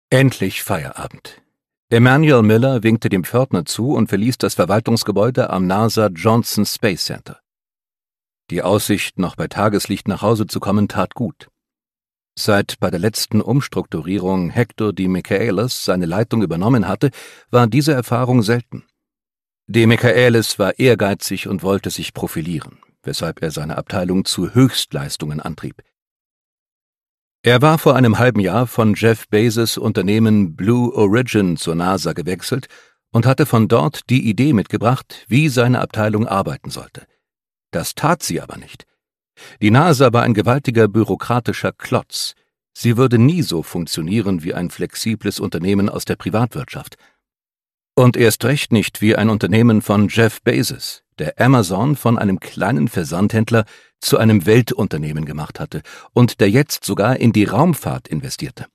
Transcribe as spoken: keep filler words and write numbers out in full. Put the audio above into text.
Endlich Feierabend. Emanuel Miller winkte dem Pförtner zu und verließ das Verwaltungsgebäude am NASA Johnson Space Center. Die Aussicht, noch bei Tageslicht nach Hause zu kommen, tat gut. Seit bei der letzten Umstrukturierung Hector DeMichaelis seine Leitung übernommen hatte, war diese Erfahrung selten. DeMichaelis war ehrgeizig und wollte sich profilieren, weshalb er seine Abteilung zu Höchstleistungen antrieb. Er war vor einem halben Jahr von Jeff Bezos' Unternehmen Blue Origin zur NASA gewechselt und hatte von dort die Idee mitgebracht, wie seine Abteilung arbeiten sollte. Das tat sie aber nicht. Die NASA war ein gewaltiger bürokratischer Klotz. Sie würde nie so funktionieren wie ein flexibles Unternehmen aus der Privatwirtschaft. Und erst recht nicht wie ein Unternehmen von Jeff Bezos, der Amazon von einem kleinen Versandhändler zu einem Weltunternehmen gemacht hatte und der jetzt sogar in die Raumfahrt investierte.